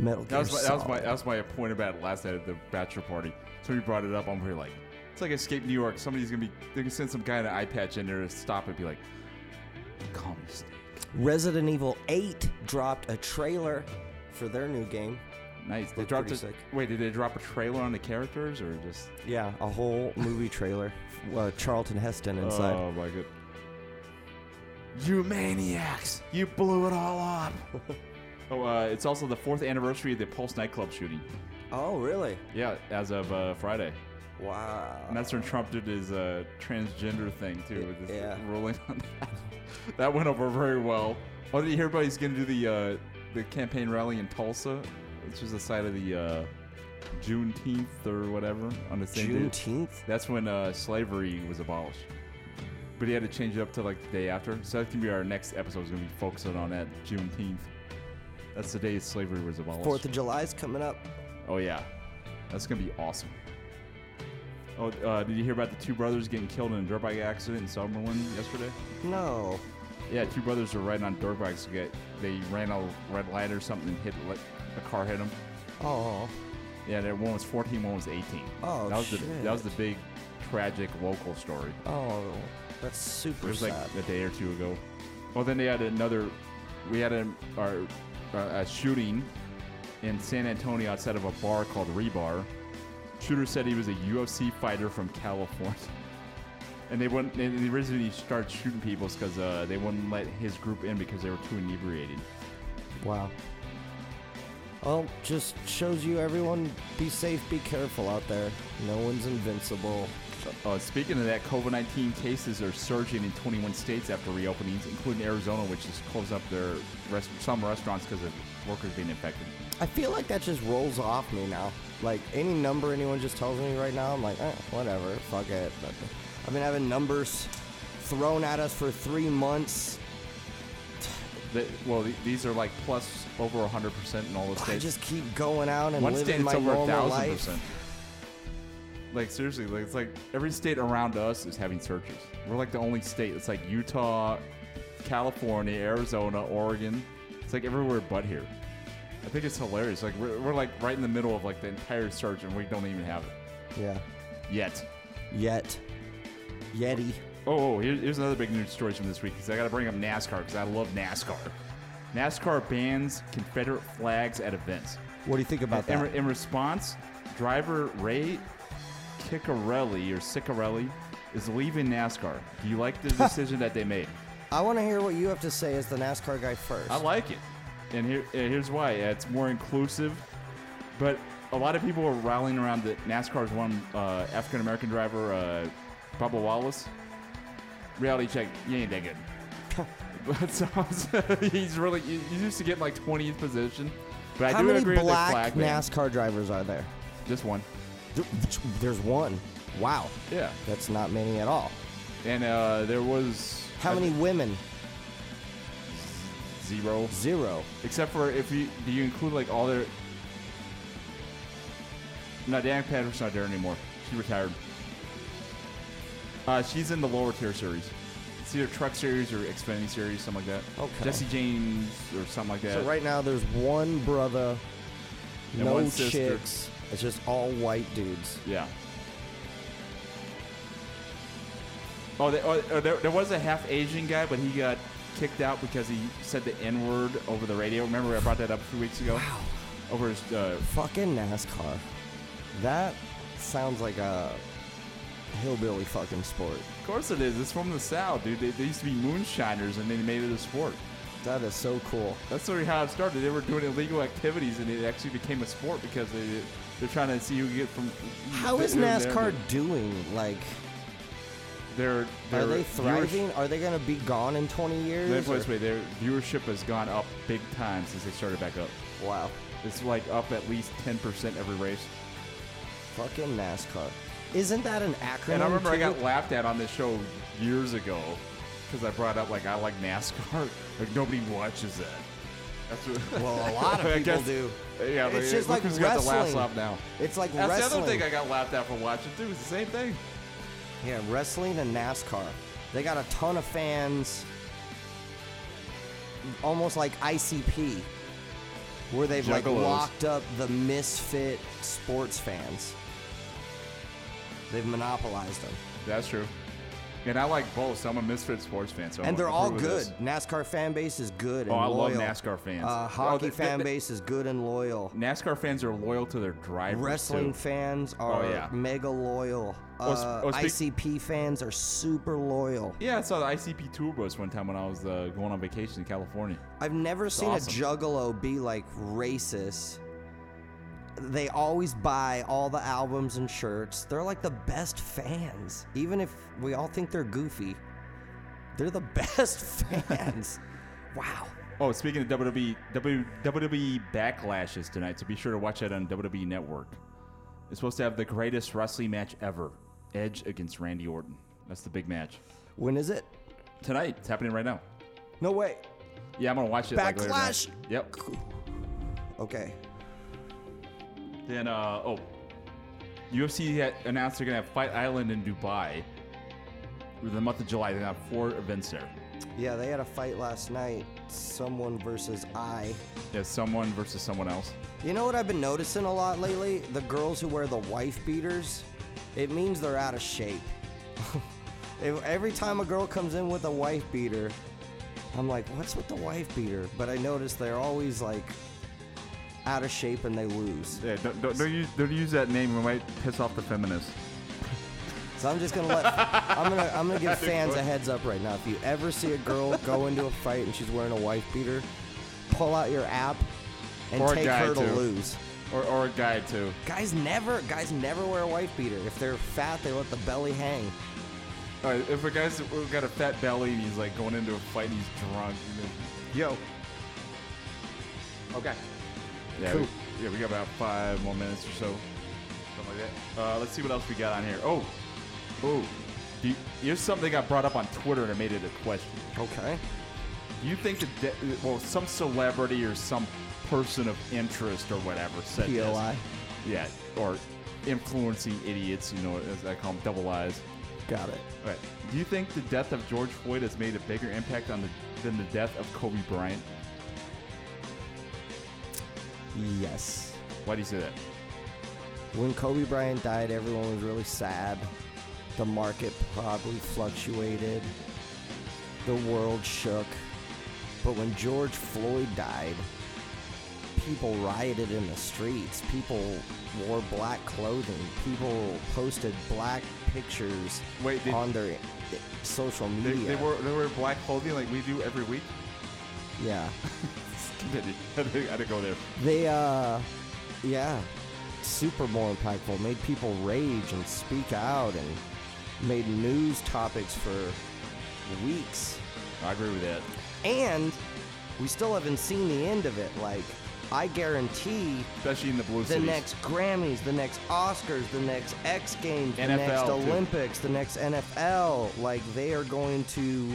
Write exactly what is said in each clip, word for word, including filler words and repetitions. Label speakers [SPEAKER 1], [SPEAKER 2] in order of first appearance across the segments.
[SPEAKER 1] Metal Gear
[SPEAKER 2] That was, my, that was my
[SPEAKER 1] Solid.
[SPEAKER 2] that was my point about it last night at the bachelor party. Somebody brought it up. I'm really like, it's like Escape New York. Somebody's gonna be they're gonna send some guy in an eye patch in there to stop and be like, call me Snake.
[SPEAKER 1] Resident Evil eight dropped a trailer for their new game.
[SPEAKER 2] Nice. They
[SPEAKER 1] Looked
[SPEAKER 2] dropped
[SPEAKER 1] pretty
[SPEAKER 2] a,
[SPEAKER 1] sick.
[SPEAKER 2] Wait, did they drop a trailer on the characters or just?
[SPEAKER 1] Yeah, a whole movie trailer. Uh, Charlton Heston inside.
[SPEAKER 2] Oh my god. You maniacs! You blew it all up. oh, uh, it's also the fourth anniversary of the Pulse nightclub shooting.
[SPEAKER 1] Oh, really?
[SPEAKER 2] Yeah, as of uh, Friday.
[SPEAKER 1] Wow.
[SPEAKER 2] And that's when Trump did his uh, transgender thing too, with his
[SPEAKER 1] Yeah.
[SPEAKER 2] ruling on that. That went over very well. Oh, did you hear about he's going to do the uh, the campaign rally in Tulsa, which is the site of the uh, Juneteenth or whatever on the same day.
[SPEAKER 1] Juneteenth?
[SPEAKER 2] That's when uh, slavery was abolished. But he had to change it up to like the day after. So that's gonna be our next episode. Is gonna be focusing on that Juneteenth. That's the day slavery was abolished.
[SPEAKER 1] Fourth of July's coming up.
[SPEAKER 2] Oh yeah, that's gonna be awesome. Oh, uh, did you hear about the two brothers getting killed in a dirt bike accident in Summerlin yesterday?
[SPEAKER 1] No.
[SPEAKER 2] Yeah, two brothers were riding on dirt bikes. Get they ran a red light or something and hit like, a car hit them.
[SPEAKER 1] Oh.
[SPEAKER 2] Yeah, that one was fourteen, one was eighteen.
[SPEAKER 1] Oh,
[SPEAKER 2] that was
[SPEAKER 1] shit.
[SPEAKER 2] the that was the big tragic local story.
[SPEAKER 1] Oh, that's super
[SPEAKER 2] It was
[SPEAKER 1] sad.
[SPEAKER 2] like a day or two ago. Well, then they had another. We had a, our, uh, a shooting in San Antonio outside of a bar called Rebar. Shooter said he was a U F C fighter from California, and they wouldn't. And the reason he started shooting people is because uh, they wouldn't let his group in because they were too inebriated.
[SPEAKER 1] Wow. Well, just shows you everyone be safe, be careful out there. No one's invincible.
[SPEAKER 2] Uh, speaking of that, COVID nineteen cases are surging in twenty-one states after reopenings, including Arizona, which has closed up their rest- some restaurants because of workers being infected.
[SPEAKER 1] I feel like that just rolls off me now. Like, any number anyone just tells me right now, I'm like, eh, whatever, fuck it. But I've been having numbers thrown at us for three months.
[SPEAKER 2] The, well, th- these are like plus over one hundred percent in all the
[SPEAKER 1] I
[SPEAKER 2] states.
[SPEAKER 1] just keep going out and
[SPEAKER 2] One state
[SPEAKER 1] living
[SPEAKER 2] it's
[SPEAKER 1] my
[SPEAKER 2] over a
[SPEAKER 1] normal
[SPEAKER 2] thousand
[SPEAKER 1] life.
[SPEAKER 2] percent. Like seriously, like it's like every state around us is having surges. We're like the only state. It's like Utah, California, Arizona, Oregon. It's like everywhere but here. I think it's hilarious. Like we're, we're like right in the middle of like the entire surge, and we don't even have it
[SPEAKER 1] Yeah.
[SPEAKER 2] yet.
[SPEAKER 1] Yet. Yeti.
[SPEAKER 2] Oh, oh here's, here's another big news story from this week because I got to bring up NASCAR because I love NASCAR. NASCAR bans Confederate flags at events.
[SPEAKER 1] What do you think about
[SPEAKER 2] In,
[SPEAKER 1] that?
[SPEAKER 2] re- in response, driver Ray Ciccarelli or Ciccarelli is leaving NASCAR. Do you like the decision that they made?
[SPEAKER 1] I want to hear what you have to say as the NASCAR guy first.
[SPEAKER 2] I like it, and here uh, here's why. It's more inclusive, but a lot of people are rallying around the NASCAR's one uh, African American driver, uh, Bubba Wallace. Reality check, you ain't that good. But so, he's really he's used to getting like twentieth position. But I
[SPEAKER 1] How
[SPEAKER 2] do
[SPEAKER 1] many
[SPEAKER 2] agree with the
[SPEAKER 1] black
[SPEAKER 2] flag ban.
[SPEAKER 1] NASCAR drivers are there?
[SPEAKER 2] Just one.
[SPEAKER 1] Th- There's one. Wow.
[SPEAKER 2] Yeah,
[SPEAKER 1] That's not many at all.
[SPEAKER 2] and uh, there was
[SPEAKER 1] How
[SPEAKER 2] I
[SPEAKER 1] many
[SPEAKER 2] thi-
[SPEAKER 1] women?
[SPEAKER 2] Zero.
[SPEAKER 1] Zero.
[SPEAKER 2] Except for if you do you include like all their. No, Dan Patterson's not there anymore. She retired. Uh, she's in the lower tier series. It's either Truck Series or Xfinity Series, something like that.
[SPEAKER 1] Okay.
[SPEAKER 2] Jesse James or something like that.
[SPEAKER 1] So right now there's one brother,
[SPEAKER 2] And
[SPEAKER 1] no
[SPEAKER 2] one sister.
[SPEAKER 1] chicks. It's just all white dudes.
[SPEAKER 2] Yeah. Oh, they, oh, oh, there, there was a half Asian guy, but he got kicked out because he said the N word over the radio. Remember I brought that up a few weeks ago?
[SPEAKER 1] Wow.
[SPEAKER 2] Over his. Uh,
[SPEAKER 1] Fucking NASCAR. That sounds like a hillbilly fucking sport.
[SPEAKER 2] of course it is. It's from the South, dude. They, they used to be moonshiners, and they made it a sport.
[SPEAKER 1] That is so cool.
[SPEAKER 2] That's sort of how it started. They were doing illegal activities, and it actually became a sport because they, they're trying to see who can get from.
[SPEAKER 1] How is
[SPEAKER 2] they're- they're-
[SPEAKER 1] NASCAR doing? Like,
[SPEAKER 2] They're, they're
[SPEAKER 1] are they
[SPEAKER 2] viewers-
[SPEAKER 1] thriving? Are they going to be gone in twenty years?
[SPEAKER 2] Let me put it
[SPEAKER 1] or-
[SPEAKER 2] this way, their viewership has gone up big time since they started back up.
[SPEAKER 1] Wow.
[SPEAKER 2] It's like up at least ten percent every race.
[SPEAKER 1] Fucking NASCAR. Isn't that an acronym?
[SPEAKER 2] And I remember I
[SPEAKER 1] too?
[SPEAKER 2] got laughed at on this show years ago because I brought up, like, I like NASCAR. Like, nobody watches that. That's what,
[SPEAKER 1] Well, a lot of
[SPEAKER 2] I
[SPEAKER 1] people
[SPEAKER 2] guess-
[SPEAKER 1] do.
[SPEAKER 2] Yeah,
[SPEAKER 1] It's
[SPEAKER 2] but
[SPEAKER 1] just
[SPEAKER 2] look
[SPEAKER 1] like
[SPEAKER 2] who's got the last
[SPEAKER 1] wrestling.
[SPEAKER 2] laugh now.
[SPEAKER 1] It's like
[SPEAKER 2] That's
[SPEAKER 1] wrestling.
[SPEAKER 2] the other thing I got laughed at for watching, too. It's the same thing.
[SPEAKER 1] Yeah, wrestling and NASCAR. They got a ton of fans. Almost like I C P. where they've like
[SPEAKER 2] Juggalos.
[SPEAKER 1] locked up the misfit sports fans. They've monopolized them.
[SPEAKER 2] That's true. And I like both. So I'm a misfit sports fan. So
[SPEAKER 1] And
[SPEAKER 2] I'm
[SPEAKER 1] they're all
[SPEAKER 2] approve of
[SPEAKER 1] good.
[SPEAKER 2] this.
[SPEAKER 1] NASCAR fan base is good and
[SPEAKER 2] Oh, I
[SPEAKER 1] loyal.
[SPEAKER 2] love NASCAR fans.
[SPEAKER 1] Uh,
[SPEAKER 2] Oh,
[SPEAKER 1] hockey
[SPEAKER 2] they-
[SPEAKER 1] fan
[SPEAKER 2] they-
[SPEAKER 1] base is good and loyal.
[SPEAKER 2] NASCAR fans are loyal to their drivers.
[SPEAKER 1] Wrestling
[SPEAKER 2] too.
[SPEAKER 1] fans are
[SPEAKER 2] Oh, yeah.
[SPEAKER 1] mega loyal.
[SPEAKER 2] Oh, sp-
[SPEAKER 1] Uh,
[SPEAKER 2] oh, speak-
[SPEAKER 1] I C P fans are super loyal.
[SPEAKER 2] Yeah, I saw the I C P tour bus one time when I was uh, going on vacation in California.
[SPEAKER 1] I've never seen
[SPEAKER 2] awesome.
[SPEAKER 1] a juggalo be like racist. They always buy all the albums and shirts. They're like the best fans. Even if we all think they're goofy, they're the best fans. Wow.
[SPEAKER 2] Oh, speaking of W W E, W W E Backlashes tonight, so be sure to watch that on W W E Network. It's supposed to have the greatest wrestling match ever, Edge against Randy Orton. That's the big match.
[SPEAKER 1] When is it?
[SPEAKER 2] Tonight, it's happening right now.
[SPEAKER 1] No way.
[SPEAKER 2] Yeah, I'm going to watch it like later
[SPEAKER 1] Backlash.
[SPEAKER 2] tonight. Yep.
[SPEAKER 1] Okay.
[SPEAKER 2] Then, uh, oh, U F C had announced they're going to have Fight Island in Dubai. For the month of July, they're going to have four events there.
[SPEAKER 1] Yeah, they had a fight last night. Someone versus I.
[SPEAKER 2] Yeah, someone versus someone else.
[SPEAKER 1] You know what I've been noticing a lot lately? The girls who wear the wife beaters, it means they're out of shape. If- Every time a girl comes in with a wife beater, I'm like, what's with the wife beater? But I notice they're always like out of shape and they lose.
[SPEAKER 2] Yeah, don't, don't, don't, use, don't use that name. We might piss off the feminists.
[SPEAKER 1] So I'm just gonna let I'm gonna I'm gonna give fans a heads up right now. If you ever see a girl go into a fight and she's wearing a wife beater, pull out your app and
[SPEAKER 2] Or a
[SPEAKER 1] take
[SPEAKER 2] guy,
[SPEAKER 1] her to
[SPEAKER 2] too.
[SPEAKER 1] lose.
[SPEAKER 2] Or, or a guy, too.
[SPEAKER 1] Guys never guys never wear a wife beater. If they're fat, they let the belly hang.
[SPEAKER 2] All right, if a guy's got a fat belly and he's like going into a fight and he's drunk.
[SPEAKER 1] Yo.
[SPEAKER 2] Okay. Yeah,
[SPEAKER 1] Cool.
[SPEAKER 2] we, yeah, we got about five more minutes or so. Something like that. Uh, let's see what else we got on here. Oh. Oh. Do you, here's something that got brought up on Twitter and it made it a question.
[SPEAKER 1] Okay.
[SPEAKER 2] Do you think that, de- well, some celebrity or some person of interest or whatever said
[SPEAKER 1] P O
[SPEAKER 2] this?
[SPEAKER 1] I.
[SPEAKER 2] Yeah, or influencing idiots, you know, as I call them, double I's.
[SPEAKER 1] Got it.
[SPEAKER 2] All right. Do you think the death of George Floyd has made a bigger impact on the than the death of Kobe Bryant?
[SPEAKER 1] Yes.
[SPEAKER 2] Why do you say that?
[SPEAKER 1] When Kobe Bryant died, everyone was really sad. The market probably fluctuated. The world shook. But when George Floyd died, people rioted in the streets. People wore black clothing. People posted black pictures
[SPEAKER 2] Wait, did-
[SPEAKER 1] on their i- social
[SPEAKER 2] They,
[SPEAKER 1] media.
[SPEAKER 2] they wore they wear black clothing like we do every week.
[SPEAKER 1] yeah.
[SPEAKER 2] Continue. I didn't- I didn't go there.
[SPEAKER 1] They, uh, yeah, super more impactful. Made people rage and speak out and made news topics for weeks.
[SPEAKER 2] I agree with that.
[SPEAKER 1] And we still haven't seen the end of it. Like, I guarantee
[SPEAKER 2] Especially in the blue
[SPEAKER 1] the
[SPEAKER 2] cities.
[SPEAKER 1] next Grammys, the next Oscars, the next X Games, the
[SPEAKER 2] N F L
[SPEAKER 1] next
[SPEAKER 2] too.
[SPEAKER 1] Olympics, the next N F L, like they are going to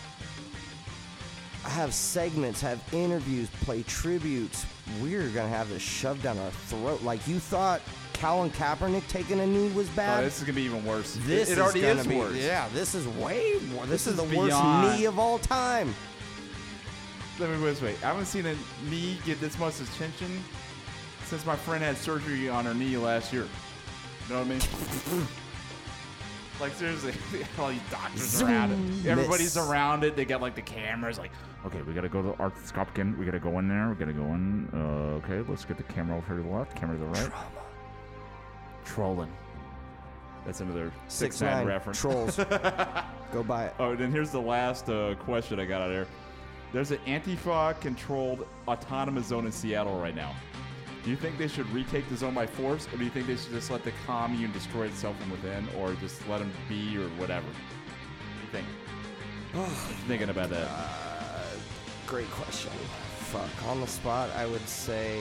[SPEAKER 1] have segments, have interviews, play tributes. We're gonna have this shoved down our throat. Like you thought Colin Kaepernick taking a knee was
[SPEAKER 2] Oh,
[SPEAKER 1] bad.
[SPEAKER 2] this is gonna be even worse.
[SPEAKER 1] This
[SPEAKER 2] it, it
[SPEAKER 1] is
[SPEAKER 2] already
[SPEAKER 1] gonna
[SPEAKER 2] is
[SPEAKER 1] be,
[SPEAKER 2] worse.
[SPEAKER 1] Yeah, this is way more. This,
[SPEAKER 2] This
[SPEAKER 1] is,
[SPEAKER 2] is
[SPEAKER 1] the worst
[SPEAKER 2] beyond-
[SPEAKER 1] knee of all time.
[SPEAKER 2] Let me put it this way. I haven't seen a knee get this much attention since my friend had surgery on her knee last year. You know what I mean? Like seriously, all these doctors
[SPEAKER 1] Zoom,
[SPEAKER 2] around it. Everybody's
[SPEAKER 1] miss.
[SPEAKER 2] around it. They got like the cameras. Like, okay, we gotta go to Art Skopkin. We gotta go in there. We gotta go in. Uh, okay, let's get the camera over to the left. Camera to the right.
[SPEAKER 1] Trauma.
[SPEAKER 2] Trolling. That's another
[SPEAKER 1] Six
[SPEAKER 2] six nine
[SPEAKER 1] nine
[SPEAKER 2] reference.
[SPEAKER 1] trolls. Go buy it.
[SPEAKER 2] Oh, then here's the last uh, question I got out of there. There's an Antifa-controlled autonomous zone in Seattle right now. Do you think they should retake the zone by force, or do you think they should just let the commune destroy itself from within, or just let them be, or whatever? What do you think? What you thinking about that?
[SPEAKER 1] Uh, great question. Fuck. On the spot, I would say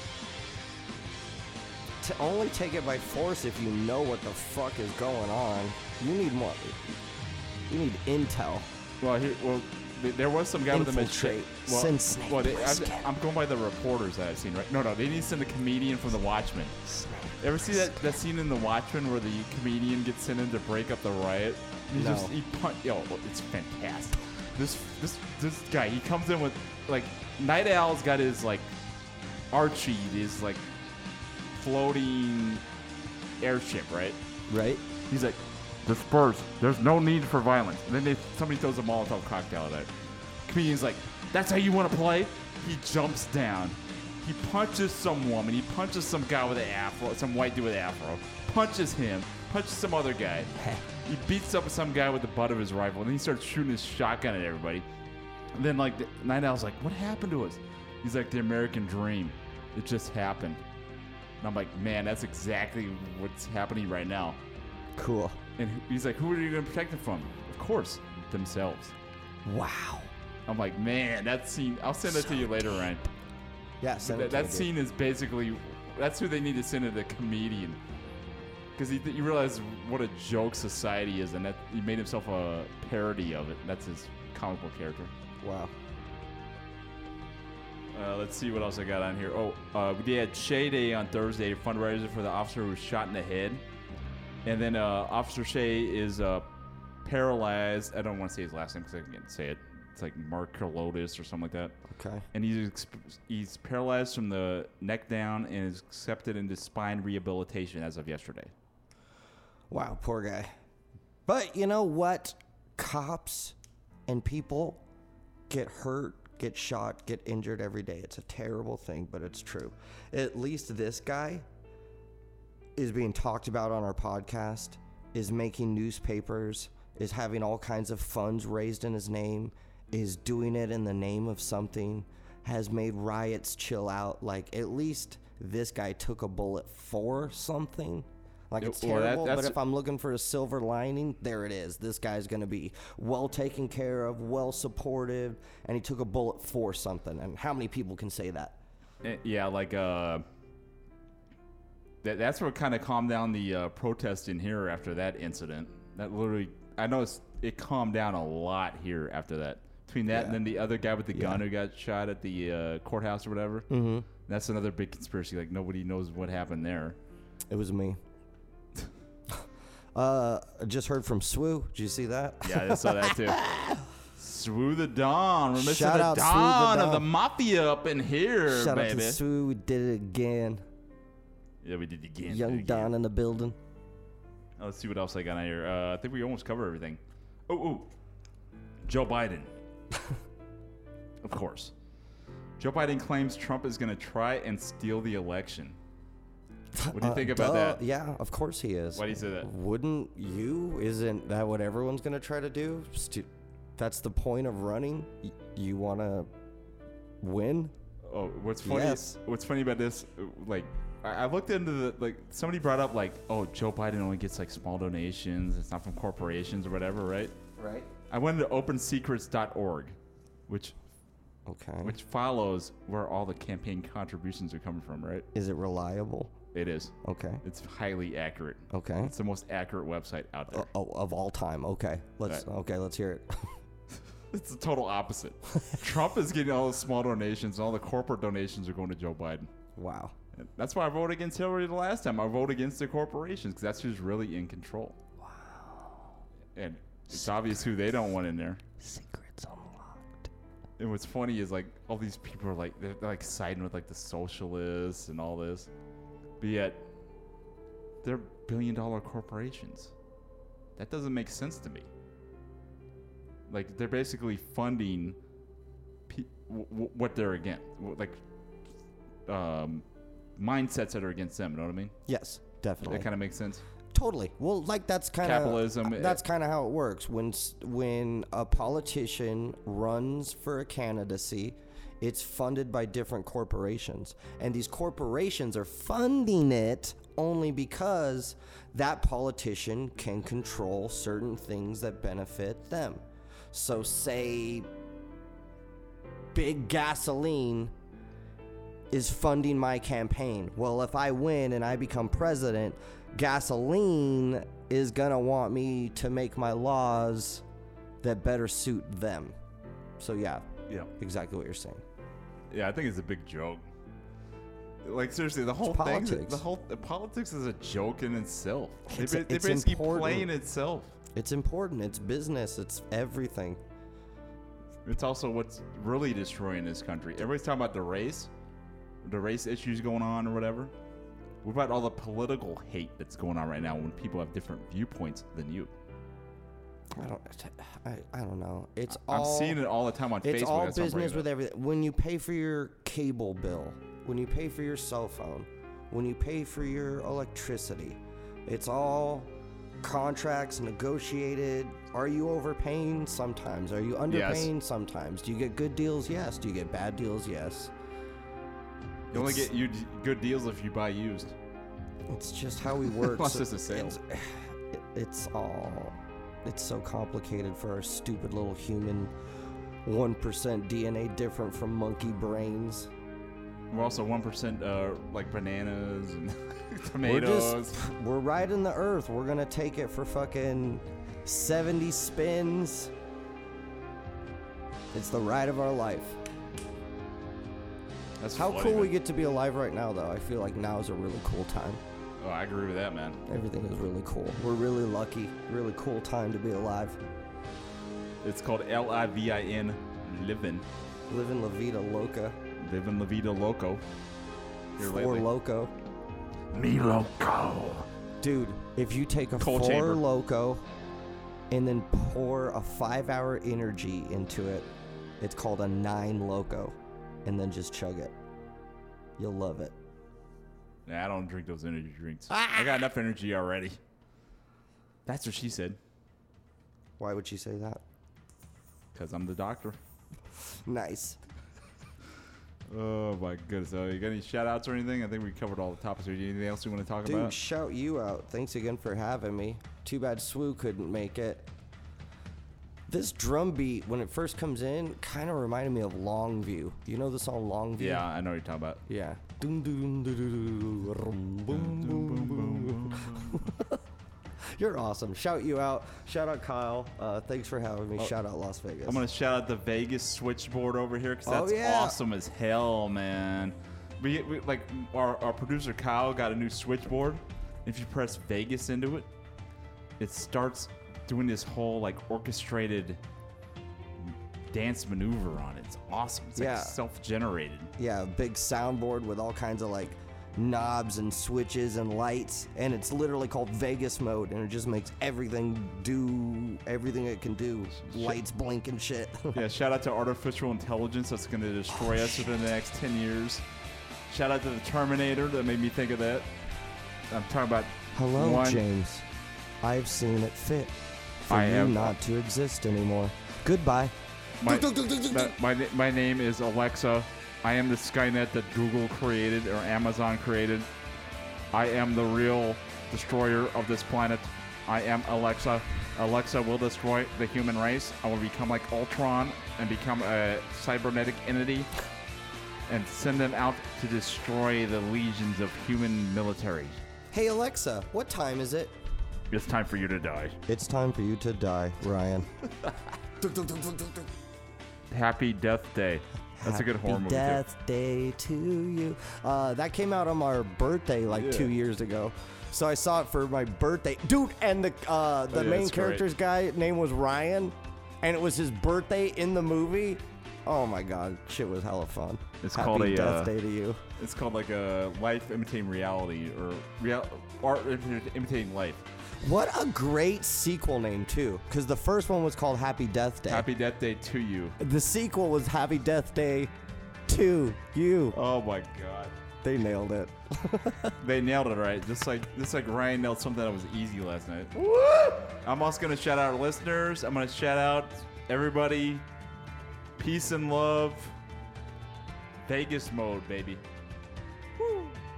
[SPEAKER 1] to only take it by force if you know what the fuck is going on. You need more. You need intel.
[SPEAKER 2] Well, here, well, th- there was some guy with a machete.
[SPEAKER 1] Infiltrate.
[SPEAKER 2] Well,
[SPEAKER 1] Send Snake
[SPEAKER 2] well, they, I'm,
[SPEAKER 1] Plissken.
[SPEAKER 2] I'm going by the reporters that I've seen, right? No, no, they need to send the comedian from The Watchmen. Ever see that, that scene in The Watchmen where the comedian gets sent in to break up the riot? He
[SPEAKER 1] No.
[SPEAKER 2] just he punch. Yo, it's fantastic. This this this guy, he comes in with like Night Owl's got his like Archie, this like floating airship, right?
[SPEAKER 1] Right?
[SPEAKER 2] He's like, disperse. There's no need for violence. And then they, somebody throws a Molotov cocktail at it. Comedian's like, that's how you want to play? He jumps down. He punches some woman. He punches some guy with an afro, some white dude with an afro. Punches him. Punches some other guy. He beats up some guy with the butt of his rifle. And then he starts shooting his shotgun at everybody. And then like the, Night Owl's like, what happened to us? He's like, the American dream. It just happened. And I'm like, man, that's exactly what's happening right now.
[SPEAKER 1] Cool.
[SPEAKER 2] And he's like, who are you going to protect them from? Of course, themselves.
[SPEAKER 1] Wow.
[SPEAKER 2] I'm like, man, that scene, I'll send it to you later, Ryan.
[SPEAKER 1] Yeah, send
[SPEAKER 2] That,
[SPEAKER 1] it to
[SPEAKER 2] that
[SPEAKER 1] me, dude.
[SPEAKER 2] scene is basically, that's who they need to send to the comedian. Because you realize what a joke society is, and that he made himself a parody of it. That's his comic book character.
[SPEAKER 1] Wow.
[SPEAKER 2] Uh, let's see what else I got on here. Oh, uh, we had Shea Day on Thursday, fundraiser for the officer who was shot in the head. And then uh, Officer Shea is uh, paralyzed. I don't want to say his last name because I can't say it. It's like Mark Carlotis or something like that.
[SPEAKER 1] Okay.
[SPEAKER 2] And he's exp- he's paralyzed from the neck down and is accepted into spine rehabilitation as of yesterday.
[SPEAKER 1] Wow, poor guy. But you know what? Cops and people get hurt, get shot, get injured every day. It's a terrible thing, but it's true. At least this guy is being talked about on our podcast, is making newspapers, is having all kinds of funds raised in his name, is doing it in the name of something, has made riots chill out. Like, at least this guy took a bullet for something. Like, it's
[SPEAKER 2] Well, that-
[SPEAKER 1] terrible, but
[SPEAKER 2] that's-
[SPEAKER 1] if I'm looking for a silver lining, there it is. This guy's going to be well taken care of, well supported, and he took a bullet for something. And how many people can say that?
[SPEAKER 2] Eh, Yeah, like uh, that, that's what kind of calmed down the uh, protest in here after that incident. That literally, I noticed it calmed down a lot here after that. Between that
[SPEAKER 1] Yeah.
[SPEAKER 2] and then the other guy with the gun
[SPEAKER 1] Yeah.
[SPEAKER 2] who got shot at the uh, courthouse or whatever.
[SPEAKER 1] Mm-hmm.
[SPEAKER 2] That's another big conspiracy. Like, nobody knows what happened there.
[SPEAKER 1] It was me. uh, I just heard from Swoo. Did you see that?
[SPEAKER 2] Yeah, I saw that too. Swoo the Don. We're missing
[SPEAKER 1] Shout
[SPEAKER 2] the
[SPEAKER 1] out Swoo the
[SPEAKER 2] Don of
[SPEAKER 1] Don.
[SPEAKER 2] the Mafia up in here,
[SPEAKER 1] Shout
[SPEAKER 2] baby.
[SPEAKER 1] out to Swoo. We did it again.
[SPEAKER 2] Yeah, we did it again.
[SPEAKER 1] Young
[SPEAKER 2] did it
[SPEAKER 1] Don
[SPEAKER 2] again.
[SPEAKER 1] in the building.
[SPEAKER 2] Oh, let's see what else I got on here. Uh, I think we almost covered everything. Oh, oh. Joe Biden. Of course. Joe Biden claims Trump is going to try and steal the election. What do you
[SPEAKER 1] Uh,
[SPEAKER 2] think about
[SPEAKER 1] duh.
[SPEAKER 2] that?
[SPEAKER 1] Yeah, of course he is.
[SPEAKER 2] Why do you say that?
[SPEAKER 1] Wouldn't you? Isn't that what everyone's going to try to do? Stu- That's the point of running. Y- you want to win?
[SPEAKER 2] Oh, what's funny?
[SPEAKER 1] Yes.
[SPEAKER 2] What's funny about this? uh, Like, I, I looked into the like. Somebody brought up like, oh, Joe Biden only gets like small donations. It's not from corporations or whatever, right?
[SPEAKER 1] Right.
[SPEAKER 2] I went to open secrets dot org, which
[SPEAKER 1] Okay.
[SPEAKER 2] which follows where all the campaign contributions are coming from, right?
[SPEAKER 1] Is it reliable?
[SPEAKER 2] It is.
[SPEAKER 1] Okay.
[SPEAKER 2] It's highly accurate.
[SPEAKER 1] Okay.
[SPEAKER 2] It's the most accurate website out there.
[SPEAKER 1] Oh, of all time. Okay. Let's.
[SPEAKER 2] Right.
[SPEAKER 1] Okay. Let's hear it.
[SPEAKER 2] It's the total opposite. Trump is getting all the small donations, and all the corporate donations are going to Joe Biden.
[SPEAKER 1] Wow.
[SPEAKER 2] And that's why I voted against Hillary the last time. I voted against the corporations because that's who's really in control.
[SPEAKER 1] Wow.
[SPEAKER 2] And it's obvious who they don't want in there.
[SPEAKER 1] Secrets unlocked.
[SPEAKER 2] And what's funny is like all these people are like they're, they're like siding with like the socialists and all this, but yet they're billion dollar corporations. That doesn't make sense to me. Like they're basically funding pe- w- w- what they're against, w- like um, mindsets that are against them. You know what I mean?
[SPEAKER 1] Yes, definitely.
[SPEAKER 2] That kind of makes sense.
[SPEAKER 1] Totally. Well, like that's kind of
[SPEAKER 2] Capitalism,
[SPEAKER 1] That's
[SPEAKER 2] it-
[SPEAKER 1] kind of how it works. When s- when a politician runs for a candidacy, it's funded by different corporations, and these corporations are funding it only because that politician can control certain things that benefit them. So, say Big Gasoline is funding my campaign. Well, if I win and I become president, Gasoline is gonna want me to make my laws that better suit them. So yeah,
[SPEAKER 2] Yeah.
[SPEAKER 1] exactly what you're saying.
[SPEAKER 2] Yeah, I think it's a big joke. Like seriously, the whole thing,
[SPEAKER 1] politics.
[SPEAKER 2] the whole the politics is a joke in itself. They
[SPEAKER 1] It's-
[SPEAKER 2] ba- they're
[SPEAKER 1] it's
[SPEAKER 2] basically
[SPEAKER 1] important.
[SPEAKER 2] playing itself.
[SPEAKER 1] It's important. It's business. It's everything.
[SPEAKER 2] It's also what's really destroying this country. Everybody's talking about the race. the race issues going on or whatever? What about all the political hate that's going on right now when people have different viewpoints than you?
[SPEAKER 1] I don't. I, I don't know. It's
[SPEAKER 2] I'm
[SPEAKER 1] all.
[SPEAKER 2] seeing it all the time on Facebook.
[SPEAKER 1] It's all
[SPEAKER 2] That's what I'm
[SPEAKER 1] business
[SPEAKER 2] bringing
[SPEAKER 1] with
[SPEAKER 2] up.
[SPEAKER 1] everything. When you pay for your cable bill, when you pay for your cell phone, when you pay for your electricity, it's all contracts negotiated. Are you overpaying? Sometimes. Are you underpaying?
[SPEAKER 2] Yes.
[SPEAKER 1] Sometimes. Do you get good deals? Yes. Do you get bad deals? Yes.
[SPEAKER 2] You only
[SPEAKER 1] It's-
[SPEAKER 2] get you good deals if you buy used.
[SPEAKER 1] It's just how we work.
[SPEAKER 2] Unless
[SPEAKER 1] So
[SPEAKER 2] it's a sale.
[SPEAKER 1] It's, it's all. It's so complicated for our stupid little human one percent D N A different from monkey brains.
[SPEAKER 2] We're also one percent uh, like bananas and
[SPEAKER 1] We're
[SPEAKER 2] tomatoes.
[SPEAKER 1] just, we're riding the earth. We're gonna take it for fucking seventy spins. It's the ride of our life.
[SPEAKER 2] That's
[SPEAKER 1] How
[SPEAKER 2] funny,
[SPEAKER 1] cool
[SPEAKER 2] man.
[SPEAKER 1] we get to be alive right now, though. I feel like now is a really cool time.
[SPEAKER 2] Oh, I agree with that, man.
[SPEAKER 1] Everything is really cool. We're really lucky. Really cool time to be alive.
[SPEAKER 2] It's called L I V I N, living.
[SPEAKER 1] Living La Vida Loca.
[SPEAKER 2] Living La Vida Loco. Here
[SPEAKER 1] Four
[SPEAKER 2] lately.
[SPEAKER 1] Loco.
[SPEAKER 2] Me Loco.
[SPEAKER 1] Dude, if you take a
[SPEAKER 2] Cold
[SPEAKER 1] four
[SPEAKER 2] chamber.
[SPEAKER 1] Loco and then pour a five hour energy into it, it's called a nine Loco. And then just chug it. You'll love it.
[SPEAKER 2] Nah, I don't drink those energy drinks. I got enough energy already. That's what she said.
[SPEAKER 1] Why would she say that?
[SPEAKER 2] Because I'm the doctor.
[SPEAKER 1] Nice.
[SPEAKER 2] Oh, my goodness. Uh, you got any shout outs or anything? I think we covered all the topics. Is there anything else you want to talk
[SPEAKER 1] Dude,
[SPEAKER 2] about?
[SPEAKER 1] shout you out. Thanks again for having me. Too bad Swoo couldn't make it. This drum beat, when it first comes in, kind of reminded me of Longview. You know the song Longview?
[SPEAKER 2] Yeah, I know what you're talking about.
[SPEAKER 1] Yeah. Dun, dun, dun, dun, dun, rum, boom, boom, boom. You're awesome. Shout you out. Shout out Kyle. Uh, thanks for having me.
[SPEAKER 2] Oh,
[SPEAKER 1] Shout out Las Vegas.
[SPEAKER 2] I'm going to shout out the Vegas switchboard over here because
[SPEAKER 1] Oh,
[SPEAKER 2] that's
[SPEAKER 1] yeah.
[SPEAKER 2] awesome as hell, man. We, we like our, our producer Kyle got a new switchboard. If you press Vegas into it, it starts doing this whole like orchestrated dance maneuver on it. It's awesome. It's
[SPEAKER 1] Yeah.
[SPEAKER 2] like self-generated.
[SPEAKER 1] Yeah, a big soundboard with all kinds of like knobs and switches and lights, and it's literally called Vegas mode, and it just makes everything do everything it can do. Lights blink and shit.
[SPEAKER 2] Yeah, shout out to artificial intelligence that's going to destroy us within the next ten years. Shout out to the Terminator that made me think of that. I'm talking about
[SPEAKER 1] Hello,
[SPEAKER 2] one,
[SPEAKER 1] James. I've seen it fit for
[SPEAKER 2] I
[SPEAKER 1] you
[SPEAKER 2] am-
[SPEAKER 1] not to exist anymore. Goodbye.
[SPEAKER 2] My, that- my, na- my name is Alexa. I am the Skynet that Google created or Amazon created. I am the real destroyer of this planet. I am Alexa. Alexa will destroy the human race. I will become like Ultron and become a cybernetic entity and send them out to destroy the legions of human military.
[SPEAKER 1] Hey Alexa, what time is it?
[SPEAKER 2] It's time for you to die.
[SPEAKER 1] It's time for you to die, Ryan.
[SPEAKER 2] Happy Death Day. That's a good horror
[SPEAKER 1] Happy
[SPEAKER 2] movie.
[SPEAKER 1] Death Day to you. Uh, that came out on our birthday like
[SPEAKER 2] Yeah.
[SPEAKER 1] two years ago. So I saw it for my birthday. Dude, and the uh, the
[SPEAKER 2] Oh, yeah,
[SPEAKER 1] main
[SPEAKER 2] it's great.
[SPEAKER 1] character's guy name was Ryan, and it was his birthday in the movie. Oh my god, shit was hella fun.
[SPEAKER 2] It's
[SPEAKER 1] Happy
[SPEAKER 2] called a,
[SPEAKER 1] Death
[SPEAKER 2] uh,
[SPEAKER 1] Day to you.
[SPEAKER 2] It's called like a life imitating reality or real art imitating life.
[SPEAKER 1] What a great sequel name too, because the first one was called Happy Death Day.
[SPEAKER 2] Happy Death Day to you.
[SPEAKER 1] The sequel was Happy Death Day to you.
[SPEAKER 2] Oh my god.
[SPEAKER 1] They nailed it.
[SPEAKER 2] They nailed it right. Just like just like Ryan nailed something that was easy last night. I'm also gonna shout out our listeners. I'm gonna shout out everybody. Peace and love. Vegas mode, baby. Woo.